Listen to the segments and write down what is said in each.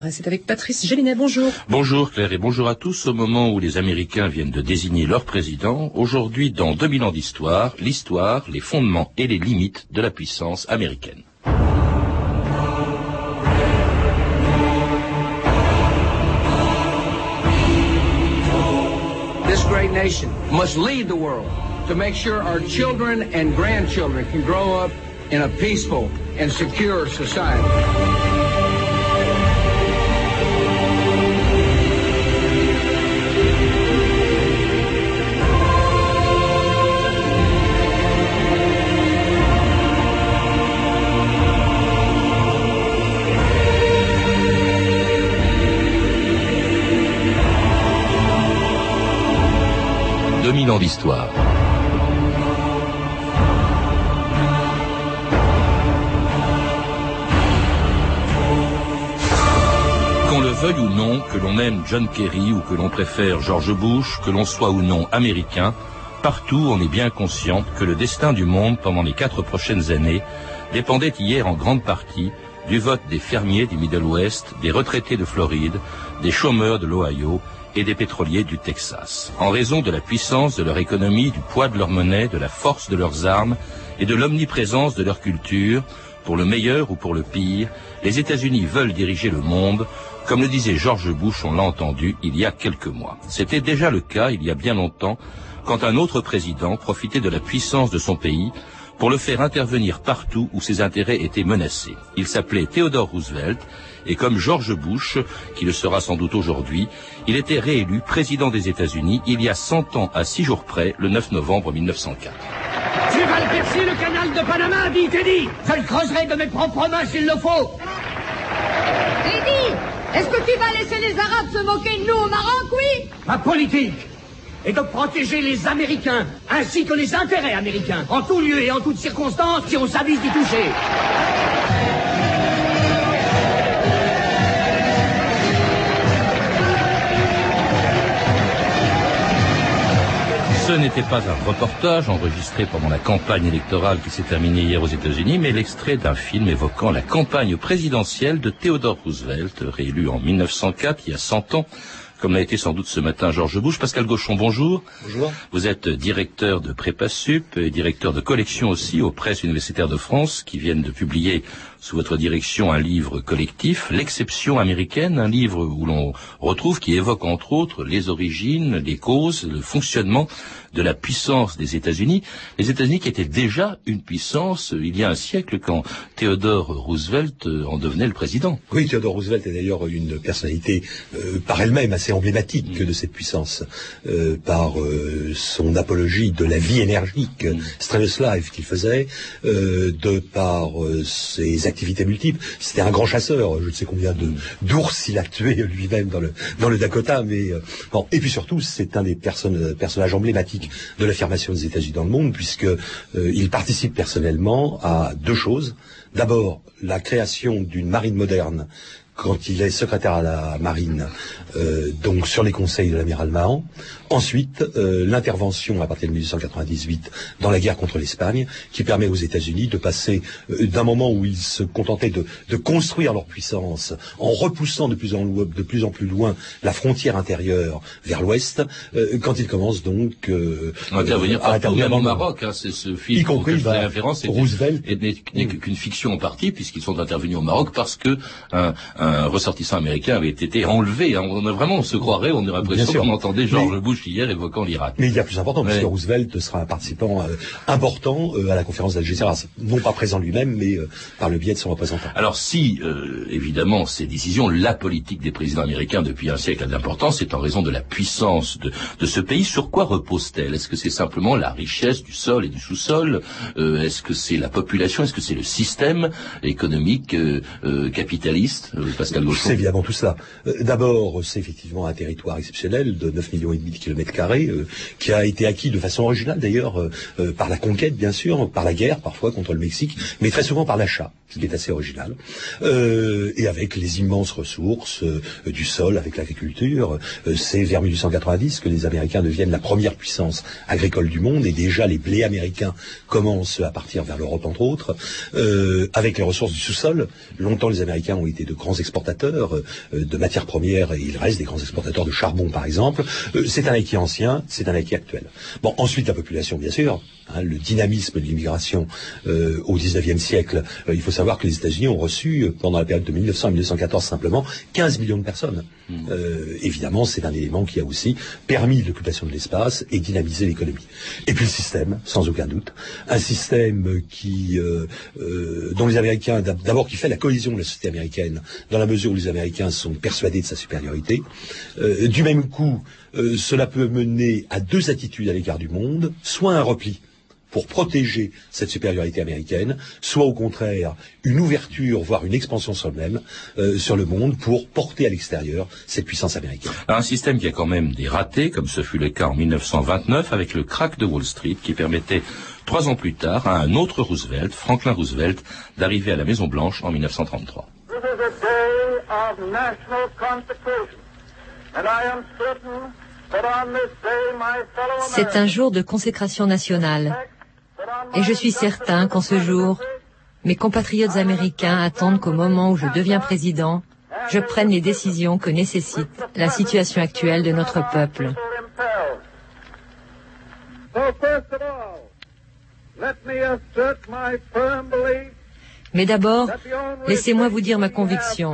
C'est avec Patrice Gélinet, bonjour. Bonjour Claire et bonjour à tous. Au moment où les Américains viennent de désigner leur président, aujourd'hui dans 2000 ans d'histoire, l'histoire, les fondements et les limites de la puissance américaine. This great nation must lead the world to make sure our children and grandchildren can grow up in a peaceful and secure society. Ans d'histoire. Qu'on le veuille ou non, que l'on aime John Kerry ou que l'on préfère George Bush, que l'on soit ou non américain, partout on est bien conscient que le destin du monde pendant les 4 prochaines années dépendait hier en grande partie du vote des fermiers du Middle West, des retraités de Floride, des chômeurs de l'Ohio et des pétroliers du Texas. En raison de la puissance de leur économie, du poids de leur monnaie, de la force de leurs armes et de l'omniprésence de leur culture, pour le meilleur ou pour le pire, les États-Unis veulent diriger le monde, comme le disait George Bush, on l'a entendu il y a quelques mois. C'était déjà le cas il y a bien longtemps, quand un autre président profitait de la puissance de son pays pour le faire intervenir partout où ses intérêts étaient menacés. Il s'appelait Theodore Roosevelt, et comme George Bush, qui le sera sans doute aujourd'hui, il était réélu président des États-Unis il y a 100 ans à 6 jours près, le 9 novembre 1904. Tu vas le percer, le canal de Panama, dit Teddy. Je le creuserai de mes propres mains s'il le faut. Teddy, est-ce que tu vas laisser les Arabes se moquer de nous au Maroc, oui? Ma politique est de protéger les Américains, ainsi que les intérêts américains, en tout lieu et en toutes circonstances, si on s'avise d'y toucher. Ce n'était pas un reportage enregistré pendant la campagne électorale qui s'est terminée hier aux États-Unis, mais l'extrait d'un film évoquant la campagne présidentielle de Theodore Roosevelt, réélu en 1904, il y a 100 ans, comme l'a été sans doute ce matin George Bush. Pascal Gauchon, bonjour. Bonjour. Vous êtes directeur de Prépa-Sup et directeur de collection aussi aux Presses universitaires de France, qui viennent de publier sous votre direction un livre collectif, L'exception américaine, un livre où l'on retrouve, qui évoque entre autres les origines, les causes, le fonctionnement de la puissance des États-Unis. Les États-Unis qui étaient déjà une puissance il y a un siècle quand Theodore Roosevelt en devenait le président. Oui, Theodore Roosevelt est d'ailleurs une personnalité par elle-même assez emblématique de cette puissance, par son apologie de la vie énergique, strenuous life qu'il faisait, par ses activités multiples. C'était un grand chasseur, je ne sais combien d'ours il a tué lui-même dans le Dakota, mais bon. Et puis surtout, c'est un des personnages emblématiques de l'affirmation des États-Unis dans le monde, puisque il participe personnellement à 2 choses. D'abord, la création d'une marine moderne quand il est secrétaire à la marine, donc sur les conseils de l'amiral Mahan. Ensuite, l'intervention à partir de 1898 dans la guerre contre l'Espagne, qui permet aux États-Unis de passer d'un moment où ils se contentaient de construire leur puissance en repoussant de plus en plus loin la frontière intérieure vers l'ouest, quand ils commencent donc à intervenir même au Maroc. C'est ce film y compris que référence Roosevelt n'est qu'une fiction en partie, puisqu'ils sont intervenus au Maroc parce que un ressortissant américain avait été enlevé. On se croirait, on aurait l'impression qu'on entendait George Bush hier évoquant l'Irak. Mais il y a plus important, parce que Roosevelt sera un participant important à la conférence d'Algésiras, non pas présent lui-même, mais par le biais de son représentant. Alors si, évidemment, ces décisions, la politique des présidents américains depuis un siècle a de l'importance, c'est en raison de la puissance de ce pays. Sur quoi repose-t-elle? Est-ce que c'est simplement la richesse du sol et du sous-sol? Est-ce que c'est la population? Est-ce que c'est le système économique capitaliste? Pascal Gauchon. C'est évidemment tout cela. D'abord, c'est effectivement un territoire exceptionnel de 9,5 millions de kilomètres carrés, qui a été acquis de façon originale d'ailleurs, par la conquête bien sûr, par la guerre parfois contre le Mexique, mais très souvent par l'achat, ce qui est assez original, et avec les immenses ressources du sol, avec l'agriculture. C'est vers 1890 que les Américains deviennent la première puissance agricole du monde, et déjà les blés américains commencent à partir vers l'Europe entre autres, avec les ressources du sous-sol. Longtemps les Américains ont été de grands exportateurs de matières premières, et il reste des grands exportateurs de charbon, par exemple. C'est un acquis ancien, c'est un acquis actuel. Bon, ensuite, la population, bien sûr, le dynamisme de l'immigration au XIXe siècle. Il faut savoir que les États-Unis ont reçu, pendant la période de 1900 à 1914 simplement, 15 millions de personnes. Évidemment, c'est un élément qui a aussi permis l'occupation de l'espace et dynamisé l'économie. Et puis le système, sans aucun doute. Un système dont les Américains, d'abord qui fait la cohésion de la société américaine, dans la mesure où les Américains sont persuadés de sa supériorité. Du même coup, cela peut mener à deux attitudes à l'égard du monde, soit un repli pour protéger cette supériorité américaine, soit au contraire une ouverture, voire une expansion sur le monde, pour porter à l'extérieur cette puissance américaine. Alors, un système qui a quand même des ratés, comme ce fut le cas en 1929 avec le krach de Wall Street, qui permettait 3 ans plus tard à un autre Roosevelt, Franklin Roosevelt, d'arriver à la Maison-Blanche en 1933. This is a day of national consecration, and I am certain that on this day my fellow C'est un jour de consécration nationale. Et je suis certain qu'en ce jour, mes compatriotes américains attendent qu'au moment où je deviens président, je prenne les décisions que nécessite la situation actuelle de notre peuple. Mais d'abord, laissez-moi vous dire ma conviction.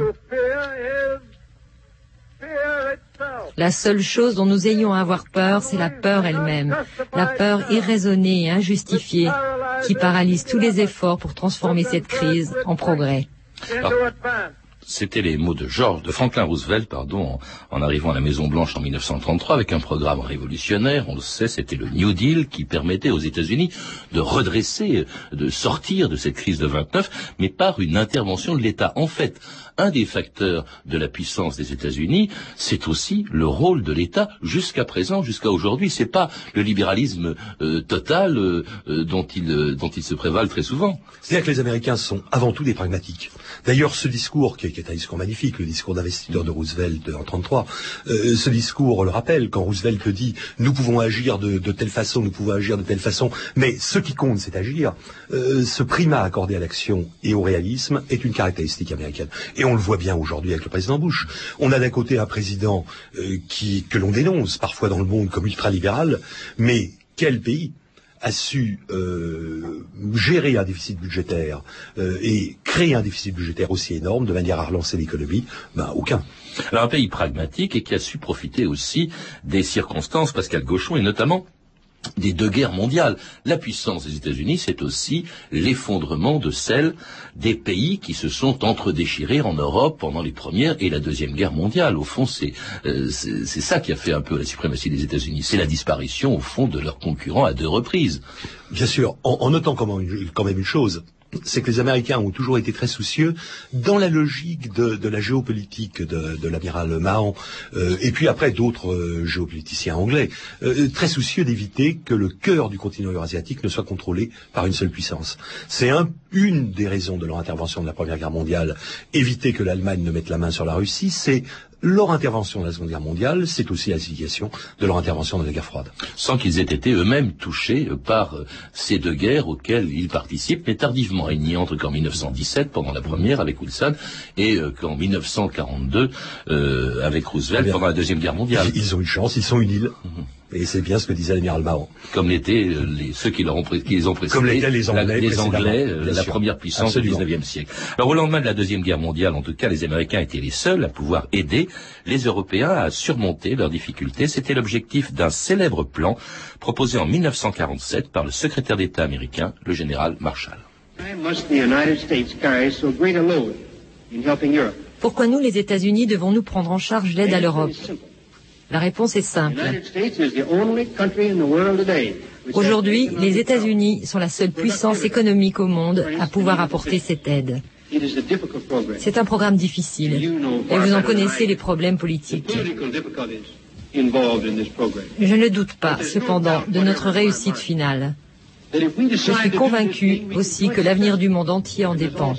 La seule chose dont nous ayons à avoir peur, c'est la peur elle-même, la peur irraisonnée et injustifiée qui paralyse tous les efforts pour transformer cette crise en progrès. Alors, c'était les mots de Franklin Roosevelt, en arrivant à la Maison-Blanche en 1933 avec un programme révolutionnaire. On le sait, c'était le New Deal qui permettait aux États-Unis de redresser, de sortir de cette crise de 29, mais par une intervention de l'État. En fait, un des facteurs de la puissance des États-Unis, c'est aussi le rôle de l'État jusqu'à présent, jusqu'à aujourd'hui. C'est pas le libéralisme total dont ils se prévalent très souvent. C'est-à-dire que les Américains sont avant tout des pragmatiques. D'ailleurs, ce discours, qui est un discours magnifique, le discours d'investiture de Roosevelt en 1933, ce discours le rappelle, quand Roosevelt dit « nous pouvons agir de telle façon, nous pouvons agir de telle façon, mais ce qui compte, c'est agir ». Ce primat accordé à l'action et au réalisme est une caractéristique américaine. Et on le voit bien aujourd'hui avec le président Bush. On a d'un côté un président que l'on dénonce parfois dans le monde comme ultralibéral, mais quel pays a su gérer un déficit budgétaire et créer un déficit budgétaire aussi énorme de manière à relancer l'économie? Aucun. Alors un pays pragmatique et qui a su profiter aussi des circonstances, Pascal Gauchon, et notamment des 2 guerres mondiales. La puissance des États-Unis, c'est aussi l'effondrement de celle des pays qui se sont entredéchirés en Europe pendant les premières et la Deuxième Guerre mondiale. Au fond, c'est ça qui a fait un peu la suprématie des États-Unis. C'est la disparition, au fond, de leurs concurrents à 2 reprises. Bien sûr, en notant quand même une chose, c'est que les Américains ont toujours été très soucieux dans la logique de la géopolitique de l'amiral Mahan et puis après d'autres géopoliticiens anglais, très soucieux d'éviter que le cœur du continent eurasiatique ne soit contrôlé par une seule puissance. C'est une des raisons de leur intervention de la Première Guerre mondiale, éviter que l'Allemagne ne mette la main sur la Russie, c'est leur intervention dans la Seconde Guerre mondiale, c'est aussi la signification de leur intervention dans la guerre froide. Sans qu'ils aient été eux-mêmes touchés par ces 2 guerres auxquelles ils participent, mais tardivement. Il n'y entre qu'en 1917, pendant la première avec Wilson, et qu'en 1942 avec Roosevelt pendant la Deuxième Guerre mondiale. Ils ont une chance, ils sont une île. Et c'est bien ce que disait l'amiral Mahan. Comme l'étaient ceux qui les ont précédés. Comme l'étaient les Anglais, la première puissance du XIXe siècle. Alors au lendemain de la Deuxième Guerre mondiale, en tout cas, les Américains étaient les seuls à pouvoir aider les Européens à surmonter leurs difficultés. C'était l'objectif d'un célèbre plan proposé en 1947 par le secrétaire d'État américain, le général Marshall. Pourquoi nous, les États-Unis, devons-nous prendre en charge l'aide à l'Europe? La réponse est simple. Aujourd'hui, les États-Unis sont la seule puissance économique au monde à pouvoir apporter cette aide. C'est un programme difficile, et vous en connaissez les problèmes politiques. Je ne doute pas, cependant, de notre réussite finale. Je suis convaincu aussi que l'avenir du monde entier en dépend.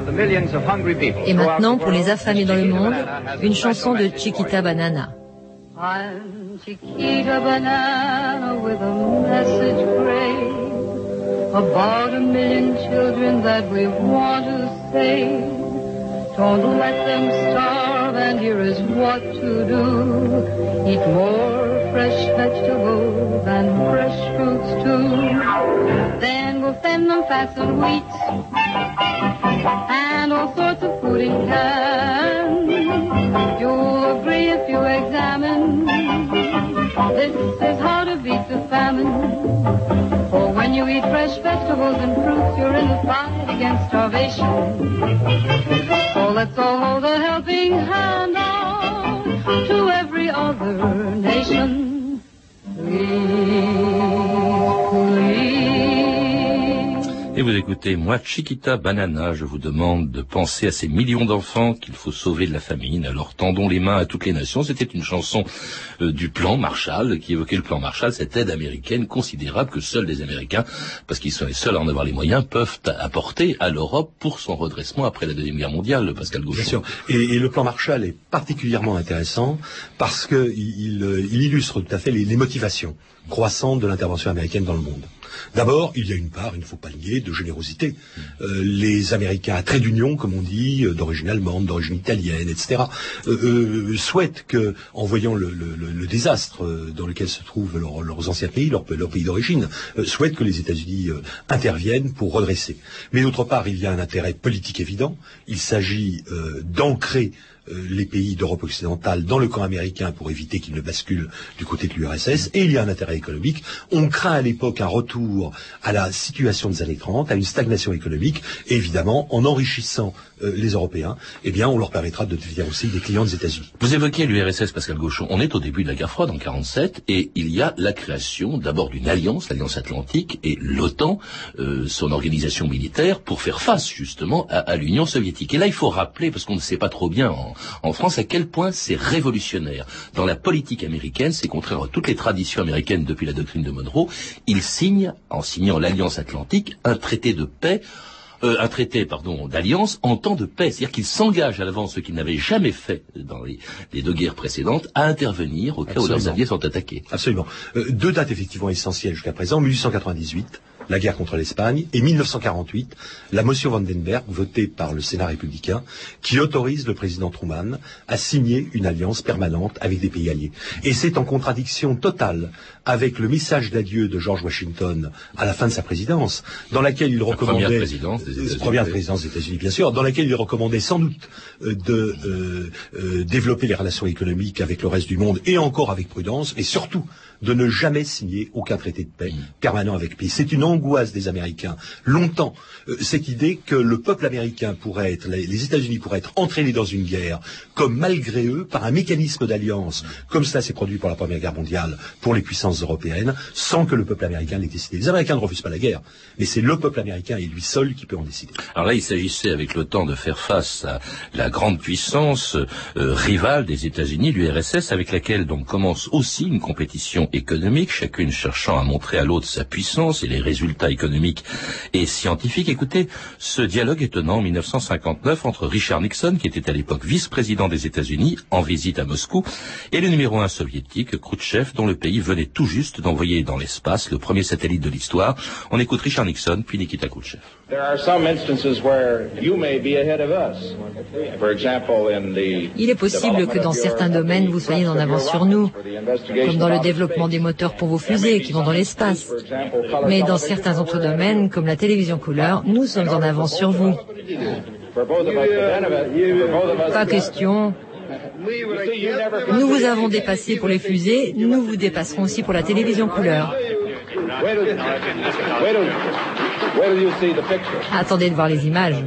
Et maintenant, pour les affamés dans le monde, une chanson de Chiquita Banana. I'm Chiquita Banana with a message great about 1,000,000 children that we want to save. Don't let them starve, and here is what to do. Eat more fresh vegetables and fresh fruits too. Then we'll send them fats and wheat and all sorts of food in cans. You'll agree if you examine, this is how to beat the famine. For when you eat fresh vegetables and fruits, you're in the fight against starvation. So let's all hold a helping hand out to every other nation. Et vous écoutez, moi, Chiquita Banana, je vous demande de penser à ces millions d'enfants qu'il faut sauver de la famine. Alors tendons les mains à toutes les nations. C'était une chanson du plan Marshall, qui évoquait le plan Marshall, cette aide américaine considérable que seuls les Américains, parce qu'ils sont les seuls à en avoir les moyens, peuvent apporter à l'Europe pour son redressement après la Deuxième Guerre mondiale, Pascal Gauchon. Bien sûr. Et le plan Marshall est particulièrement intéressant parce que il illustre tout à fait les motivations croissantes de l'intervention américaine dans le monde. D'abord, il y a une part, il ne faut pas le nier, de générosité. Les Américains à trait d'union, comme on dit, d'origine allemande, d'origine italienne, etc., souhaitent que, en voyant le désastre dans lequel se trouvent leurs anciens pays, leur pays d'origine, souhaitent que les États-Unis interviennent pour redresser. Mais d'autre part, il y a un intérêt politique évident. Il s'agit d'ancrer les pays d'Europe occidentale dans le camp américain pour éviter qu'ils ne basculent du côté de l'URSS, et il y a un intérêt économique. On craint à l'époque un retour à la situation des années 30, à une stagnation économique, et évidemment, en enrichissant les Européens, eh bien, on leur permettra de devenir aussi des clients des États-Unis. Vous évoquez l'URSS, Pascal Gauchon. On est au début de la guerre froide, en 47, et il y a la création d'abord d'une alliance, l'Alliance Atlantique, et l'OTAN, son organisation militaire, pour faire face justement à l'Union soviétique. Et là, il faut rappeler, parce qu'on ne sait pas trop bien en France, à quel point c'est révolutionnaire. Dans la politique américaine, c'est contraire à toutes les traditions américaines depuis la doctrine de Monroe. Il signe, en signant l'Alliance Atlantique, un traité de paix, d'alliance en temps de paix. C'est-à-dire qu'il s'engage à l'avance, ce qu'il n'avait jamais fait dans les deux guerres précédentes, à intervenir au cas où leurs alliés sont attaqués. Absolument. Deux dates effectivement essentielles jusqu'à présent. 1898, la guerre contre l'Espagne, et 1948, la motion Vandenberg, votée par le Sénat républicain, qui autorise le président Truman à signer une alliance permanente avec des pays alliés. Et c'est en contradiction totale avec le message d'adieu de George Washington à la fin de sa présidence, dans laquelle il recommandait... Première présidence des États-Unis, bien sûr, dans laquelle il recommandait sans doute de développer les relations économiques avec le reste du monde, et encore avec prudence, et surtout de ne jamais signer aucun traité de paix permanent avec pays. C'est une angoisse des Américains. Longtemps, cette idée que le peuple américain pourrait être, les États-Unis pourraient être entraînés dans une guerre, comme malgré eux, par un mécanisme d'alliance, comme cela s'est produit pour la Première Guerre mondiale, pour les puissances européennes, sans que le peuple américain l'ait décidé. Les Américains ne refusent pas la guerre, mais c'est le peuple américain et lui seul qui peut en décider. Alors là, il s'agissait avec l'OTAN de faire face à la grande puissance rivale des États-Unis, l'URSS, avec laquelle donc commence aussi une compétition économique, chacune cherchant à montrer à l'autre sa puissance et les résultats économiques et scientifiques. Écoutez, ce dialogue étonnant en 1959 entre Richard Nixon, qui était à l'époque vice-président des États-Unis, en visite à Moscou, et le numéro 1 soviétique, Khrouchtchev, dont le pays venait tout juste d'envoyer dans l'espace le premier satellite de l'histoire. On écoute Richard Nixon, puis Nikita Khrouchtchev. Il est possible que dans certains domaines, vous soyez en avance sur nous, comme dans le développement des moteurs pour vos fusées qui vont dans l'espace. Mais dans certains autres domaines, comme la télévision couleur, nous sommes en avance sur vous. Pas question. Nous vous avons dépassé pour les fusées, nous vous dépasserons aussi pour la télévision couleur. Attendez de voir les images.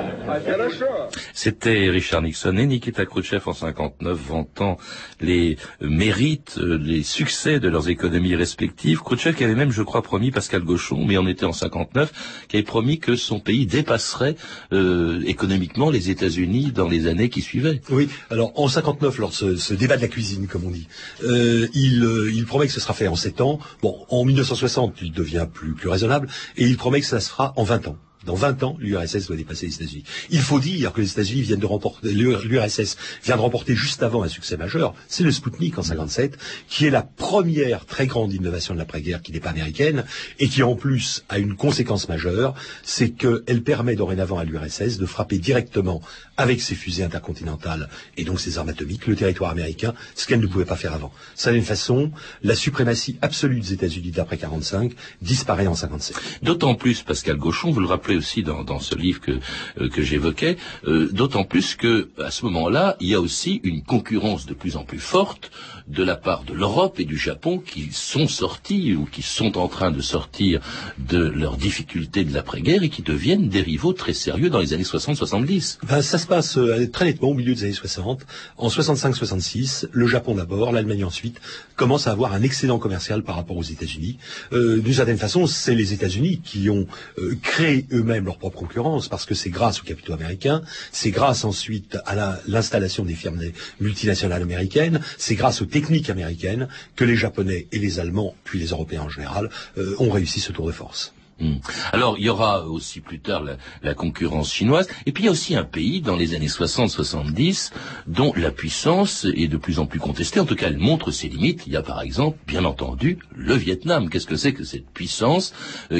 C'était Richard Nixon et Nikita Khrouchtchev en 59, vantant les mérites, les succès de leurs économies respectives. Khrouchtchev qui avait même, je crois, promis, Pascal Gauchon, mais on était en 59, qui avait promis que son pays dépasserait économiquement les États-Unis dans les années qui suivaient. Oui, alors en 59, lors de ce débat de la cuisine, comme on dit, il promet que ce sera fait en 7 ans. Bon, en 1960, il devient plus raisonnable, et il promet que ça se fera en 20 ans. Dans 20 ans, l'URSS doit dépasser les États-Unis. Il faut dire que les États-Unis viennent de remporter, l'URSS vient de remporter juste avant un succès majeur, c'est le Spoutnik en 57, qui est la première très grande innovation de l'après-guerre qui n'est pas américaine, et qui en plus a une conséquence majeure, c'est qu'elle permet dorénavant à l'URSS de frapper directement avec ses fusées intercontinentales, et donc ses armes atomiques, le territoire américain, ce qu'elle ne pouvait pas faire avant. Ça d'une façon, la suprématie absolue des États-Unis d'après 45 disparaît en 57. D'autant plus, Pascal Gauchon, vous le rappelez aussi dans ce livre que j'évoquais, d'autant plus que à ce moment-là, il y a aussi une concurrence de plus en plus forte de la part de l'Europe et du Japon qui sont sortis ou qui sont en train de sortir de leurs difficultés de l'après-guerre et qui deviennent des rivaux très sérieux dans les années 60-70. Ben, ça se passe très nettement au milieu des années 60. En 65-66, le Japon d'abord, l'Allemagne ensuite, commence à avoir un excédent commercial par rapport aux États-Unis. D'une certaine façon, c'est les États-Unis qui ont créé eux-mêmes leur propre concurrence, parce que c'est grâce aux capitaux américains, c'est grâce ensuite à l'installation des firmes multinationales américaines, c'est grâce aux techniques américaines que les Japonais et les Allemands, puis les Européens en général, ont réussi ce tour de force. Alors, il y aura aussi plus tard la concurrence chinoise. Et puis, il y a aussi un pays, dans les années 60-70, dont la puissance est de plus en plus contestée. En tout cas, elle montre ses limites. Il y a, par exemple, bien entendu, le Vietnam. Qu'est-ce que c'est que cette puissance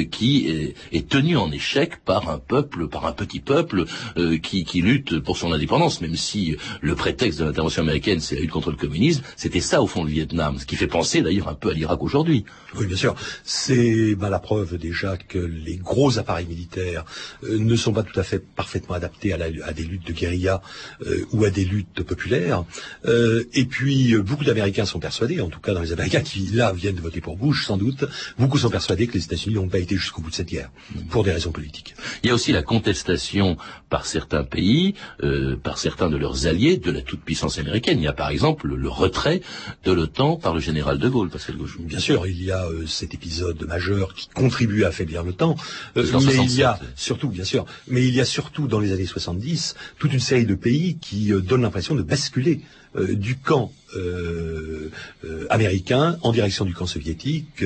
qui est tenue en échec par un peuple, par un petit peuple qui lutte pour son indépendance, même si le prétexte de l'intervention américaine, c'est la lutte contre le communisme. C'était ça, au fond, le Vietnam. Ce qui fait penser, d'ailleurs, un peu à l'Irak aujourd'hui. Oui, bien sûr. C'est la preuve, déjà, que les gros appareils militaires ne sont pas tout à fait parfaitement adaptés à des luttes de guérilla ou à des luttes populaires. Et puis, beaucoup d'Américains sont persuadés, en tout cas dans les Américains qui, là, viennent de voter pour Bush, sans doute, beaucoup sont persuadés que les États-Unis n'ont pas été jusqu'au bout de cette guerre, pour des raisons politiques. Il y a aussi la contestation par certains pays, par certains de leurs alliés, de la toute-puissance américaine. Il y a par exemple le retrait de l'OTAN par le général de Gaulle, Pascal Gauchon. Bien sûr, il y a cet épisode majeur qui contribue à affaiblir l'OTAN, mais il y a surtout, bien sûr, mais il y a surtout dans les années 70 toute une série de pays qui donnent l'impression de basculer du camp américain en direction du camp soviétique,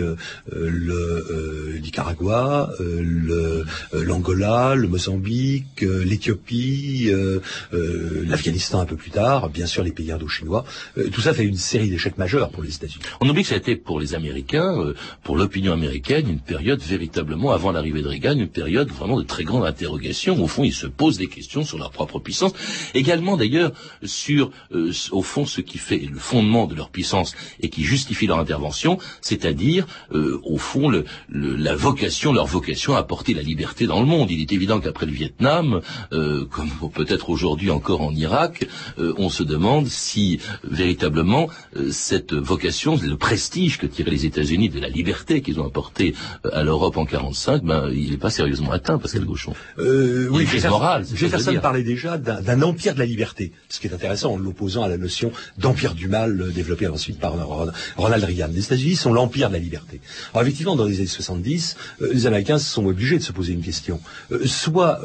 le Nicaragua, l'Angola, le Mozambique, l'Éthiopie, l'Afghanistan un peu plus tard, bien sûr les pays indo-chinois. Tout ça fait une série d'échecs majeurs pour les États-Unis. On oublie que ça a été pour les Américains, pour l'opinion américaine, une période véritablement, avant l'arrivée de Reagan, une période vraiment de très grande interrogation. Au fond, ils se posent des questions sur leur propre puissance. Également, d'ailleurs, sur, au fond, ce qui fait le fondement de leur puissance et qui justifie leur intervention, c'est-à-dire, au fond, leur vocation à apporter la liberté dans le monde. Il est évident qu'après le Vietnam, comme peut-être aujourd'hui encore en Irak, on se demande si, véritablement, cette vocation, le prestige que tiraient les États-Unis de la liberté qu'ils ont apporté à l'Europe en 45, il n'est pas sérieusement atteint, Pascal Gauchon. Oui, Jefferson parlait déjà d'un empire de la liberté, ce qui est intéressant en l'opposant à la notion d'empire du mal développée ensuite par Ronald Reagan. Les États-Unis sont l'empire de la liberté. Alors effectivement, dans les années 70, les Américains sont obligés de se poser une question. Soit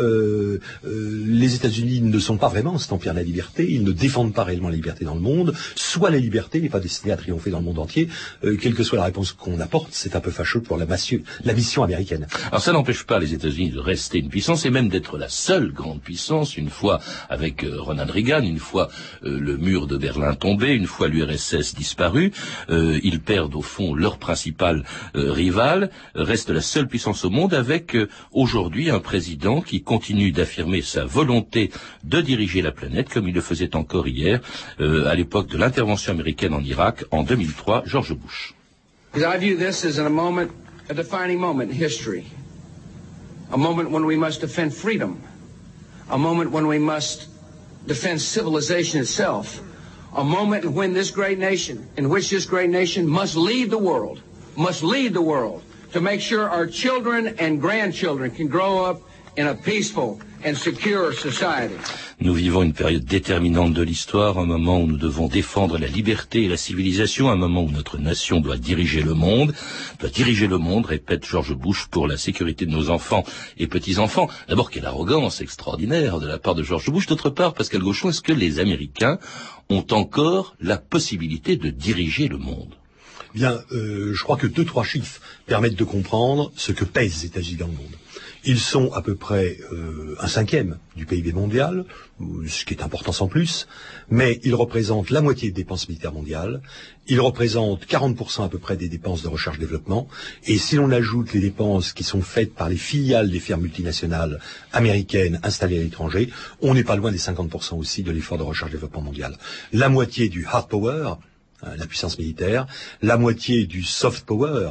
les États-Unis ne sont pas vraiment cet empire de la liberté, ils ne défendent pas réellement la liberté dans le monde, soit la liberté n'est pas destinée à triompher dans le monde entier. Quelle que soit la réponse qu'on apporte, c'est un peu fâcheux pour la mission américaine. Alors ça n'empêche pas les États-Unis de rester une puissance et même d'être la seule grande puissance, une fois avec Ronald Reagan, une fois le mur de Berlin tombé, une fois l'URSS disparue. Ils perdent au fond leur principal rival, reste la seule puissance au monde avec aujourd'hui un président qui continue d'affirmer sa volonté de diriger la planète comme il le faisait encore hier à l'époque de l'intervention américaine en Irak en 2003, George Bush. Because I view this as a defining moment in history. A moment when we must defend freedom. A moment when we must defend civilization itself. A moment when this great nation, must lead the world to make sure our children and grandchildren can grow up in a peaceful and secure society. Nous vivons une période déterminante de l'histoire, un moment où nous devons défendre la liberté et la civilisation, un moment où notre nation doit diriger le monde, répète George Bush, pour la sécurité de nos enfants et petits-enfants. D'abord, quelle arrogance extraordinaire de la part de George Bush. D'autre part, Pascal Gauchon, est-ce que les Américains ont encore la possibilité de diriger le monde ? Bien, je crois que 2-3 chiffres permettent de comprendre ce que pèsent les États-Unis dans le monde. Ils sont à peu près 1/5 du PIB mondial, ce qui est important sans plus, mais ils représentent la moitié des dépenses militaires mondiales, ils représentent 40% à peu près des dépenses de recherche-développement, et si l'on ajoute les dépenses qui sont faites par les filiales des firmes multinationales américaines installées à l'étranger, on n'est pas loin des 50% aussi de l'effort de recherche-développement mondial. La moitié du hard power, la puissance militaire, la moitié du soft power,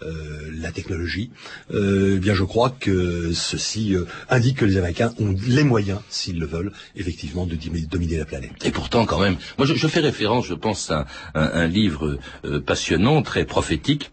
la technologie, bien je crois que ceci indique que les Américains ont les moyens, s'ils le veulent, effectivement, de dominer la planète. Et pourtant, quand même, moi je fais référence, je pense, à un livre passionnant, très prophétique,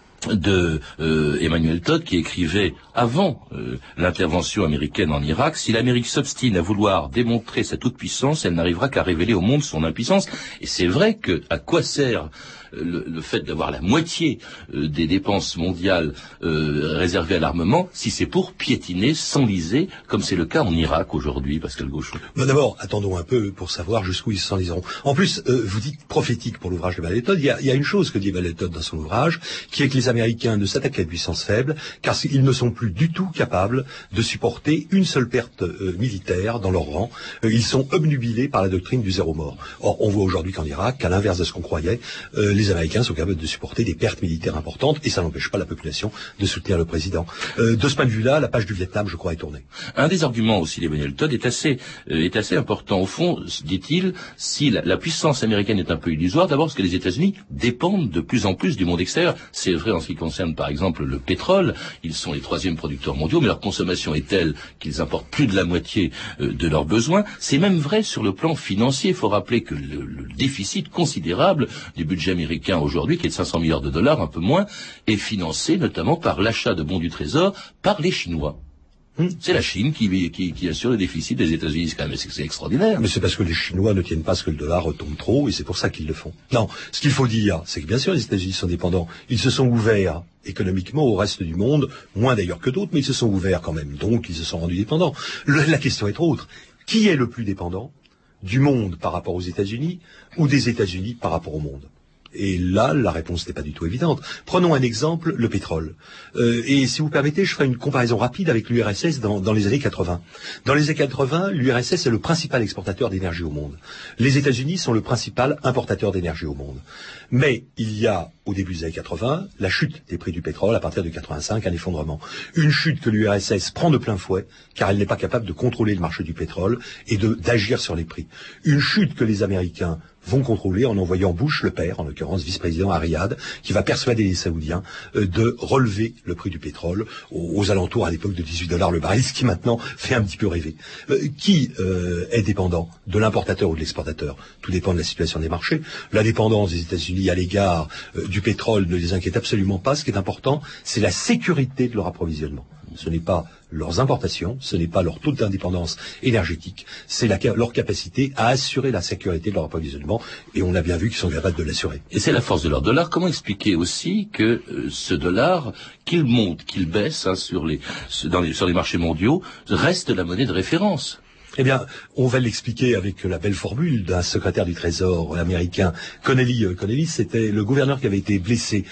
de Emmanuel Todd, qui écrivait avant l'intervention américaine en Irak: si l'Amérique s'obstine à vouloir démontrer sa toute-puissance, elle n'arrivera qu'à révéler au monde son impuissance. Et c'est vrai que à quoi sert le fait d'avoir la moitié des dépenses mondiales réservées à l'armement, si c'est pour piétiner, s'enliser, comme c'est le cas en Irak aujourd'hui, Pascal Gauchon? Ben d'abord, attendons un peu pour savoir jusqu'où ils s'enliseront. En plus, vous dites prophétique pour l'ouvrage de Emmanuel Todd. Il y a une chose que dit Emmanuel Todd dans son ouvrage, qui est que les Américains ne s'attaquent qu'à des puissances faibles, car ils ne sont plus du tout capables de supporter une seule perte militaire dans leur rang. Ils sont obnubilés par la doctrine du zéro mort. Or, on voit aujourd'hui qu'en Irak, qu'à l'inverse de ce qu'on croyait, les Américains sont capables de supporter des pertes militaires importantes, et ça n'empêche pas la population de soutenir le président. De ce point de vue-là, la page du Vietnam, je crois, est tournée. Un des arguments aussi d'Emmanuel Todd est assez important. Au fond, dit-il, si la puissance américaine est un peu illusoire, d'abord parce que les États-Unis dépendent de plus en plus du monde extérieur. C'est vrai en ce qui concerne, par exemple, le pétrole. Ils sont les 3e producteurs mondiaux, mais leur consommation est telle qu'ils importent plus de la moitié de leurs besoins. C'est même vrai sur le plan financier. Il faut rappeler que le déficit considérable du budget américain aujourd'hui, qui est de 500 milliards de dollars, un peu moins, est financé notamment par l'achat de bons du Trésor par les Chinois. C'est la Chine qui assure le déficit des États-Unis. C'est extraordinaire. Mais c'est parce que les Chinois ne tiennent pas à ce que le dollar retombe trop, et c'est pour ça qu'ils le font. Non, ce qu'il faut dire, c'est que bien sûr les États-Unis sont dépendants. Ils se sont ouverts économiquement au reste du monde, moins d'ailleurs que d'autres, mais ils se sont ouverts quand même. Donc ils se sont rendus dépendants. La question est autre. Qui est le plus dépendant du monde par rapport aux États-Unis ou des États-Unis par rapport au monde? Et là, la réponse n'est pas du tout évidente. Prenons un exemple, le pétrole. Et si vous permettez, je ferai une comparaison rapide avec l'URSS dans les années 80. Dans les années 80, l'URSS est le principal exportateur d'énergie au monde. Les États-Unis sont le principal importateur d'énergie au monde. Mais il y a, au début des années 80, la chute des prix du pétrole, à partir de 85, un effondrement. Une chute que l'URSS prend de plein fouet, car elle n'est pas capable de contrôler le marché du pétrole et d'agir sur les prix. Une chute que les Américains vont contrôler en envoyant Bush, le père, en l'occurrence vice-président à Riyad, qui va persuader les Saoudiens de relever le prix du pétrole aux alentours à l'époque de $18 le baril, ce qui maintenant fait un petit peu rêver. Qui est dépendant de l'importateur ou de l'exportateur? Tout dépend de la situation des marchés. La dépendance des États-Unis à l'égard du pétrole ne les inquiète absolument pas. Ce qui est important, c'est la sécurité de leur approvisionnement. Ce n'est pas leurs importations, ce n'est pas leur taux d'indépendance énergétique, c'est leur capacité à assurer la sécurité de leur approvisionnement, et on a bien vu qu'ils sont capables de l'assurer. Et c'est la force de leur dollar. Comment expliquer aussi que ce dollar, qu'il monte, qu'il baisse sur les marchés mondiaux, reste la monnaie de référence? Eh bien, on va l'expliquer avec la belle formule d'un secrétaire du Trésor américain, Connelly. Connelly, c'était le gouverneur qui avait été blessé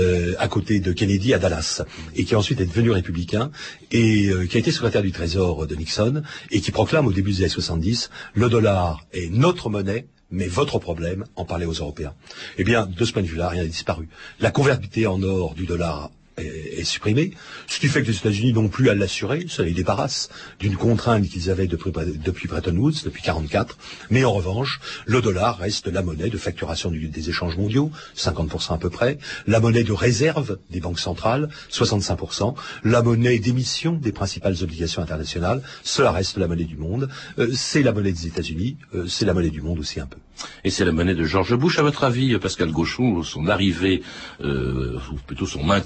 à côté de Kennedy à Dallas, et qui ensuite est devenu républicain, et qui a été secrétaire du Trésor de Nixon, et qui proclame au début des années 70, le dollar est notre monnaie, mais votre problème, en parler aux Européens. Eh bien, de ce point de vue-là, rien n'a disparu. La convertibilité en or du dollar est supprimé, ce qui fait que les États-Unis n'ont plus à l'assurer, ça les débarrasse d'une contrainte qu'ils avaient depuis Bretton Woods, depuis 1944, mais en revanche, le dollar reste la monnaie de facturation des échanges mondiaux, 50% à peu près, la monnaie de réserve des banques centrales, 65%, la monnaie d'émission des principales obligations internationales, cela reste la monnaie du monde, c'est la monnaie des États-Unis, c'est la monnaie du monde aussi un peu. Et c'est la monnaie de George Bush. À votre avis, Pascal Gauchon, son arrivée, ou plutôt son maintien à la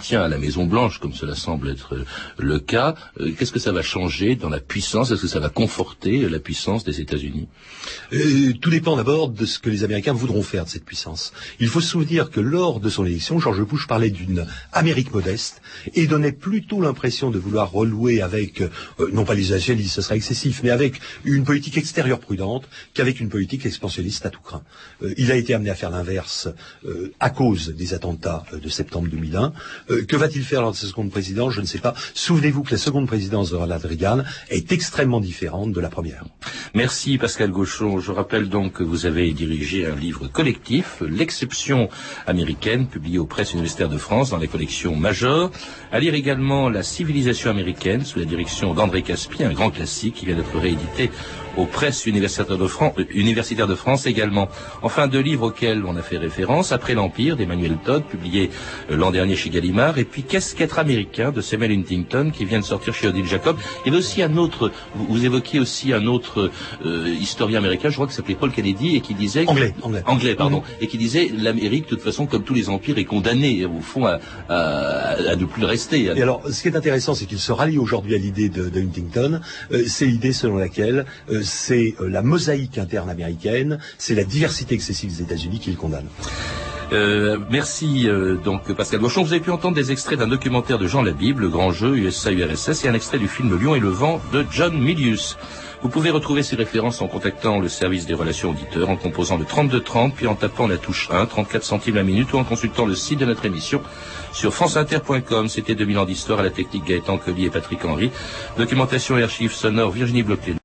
Maison-Blanche, comme cela semble être le cas. Qu'est-ce que ça va changer dans la puissance? Est-ce que ça va conforter la puissance des États-Unis? Tout dépend d'abord de ce que les Américains voudront faire de cette puissance. Il faut se souvenir que lors de son élection, George Bush parlait d'une Amérique modeste et donnait plutôt l'impression de vouloir renouer avec, non pas les nationalistes, ce serait excessif, mais avec une politique extérieure prudente qu'avec une politique expansionniste à tout craint. Il a été amené à faire l'inverse à cause des attentats de septembre 2001. Que va-t-il faire lors de sa seconde présidence? Je ne sais pas. Souvenez-vous que la seconde présidence de Ronald Reagan est extrêmement différente de la première. Merci Pascal Gauchon. Je rappelle donc que vous avez dirigé un livre collectif, L'exception américaine, publié aux Presses universitaires de France dans les collections Major. À lire également La civilisation américaine, sous la direction d'André Caspi, un grand classique qui vient d'être réédité aux Presses universitaires de France également. Enfin, 2 livres auxquels on a fait référence, Après l'Empire d'Emmanuel Todd, publié l'an dernier chez Gallimard, et puis Qu'est-ce qu'être américain de Samuel Huntington, qui vient de sortir chez Odile Jacob. Il y avait aussi un autre, vous évoquiez aussi un autre historien américain, je crois qu'il s'appelait Paul Kennedy, et qui disait... Anglais, pardon. Et qui disait, l'Amérique, de toute façon, comme tous les empires, est condamnée, au fond, à ne plus le rester. Et alors, ce qui est intéressant, c'est qu'il se rallie aujourd'hui à l'idée de Huntington. C'est l'idée selon laquelle c'est la mosaïque interne américaine, c'est la diversité excessive des États-Unis qu'il condamne. Merci donc Pascal Gauchon. Vous avez pu entendre des extraits d'un documentaire de Jean Labib, Le Grand Jeu, USA-URSS, et un extrait du film Lion et le Vent de John Milius. Vous pouvez retrouver ces références en contactant le service des relations auditeurs, en composant le 3230, puis en tapant la touche 1, 34 centimes la minute, ou en consultant le site de notre émission sur franceinter.com. C'était 2000 ans d'histoire, à la technique Gaëtan Collier et Patrick Henry. Documentation et archives sonores Virginie Bloclet.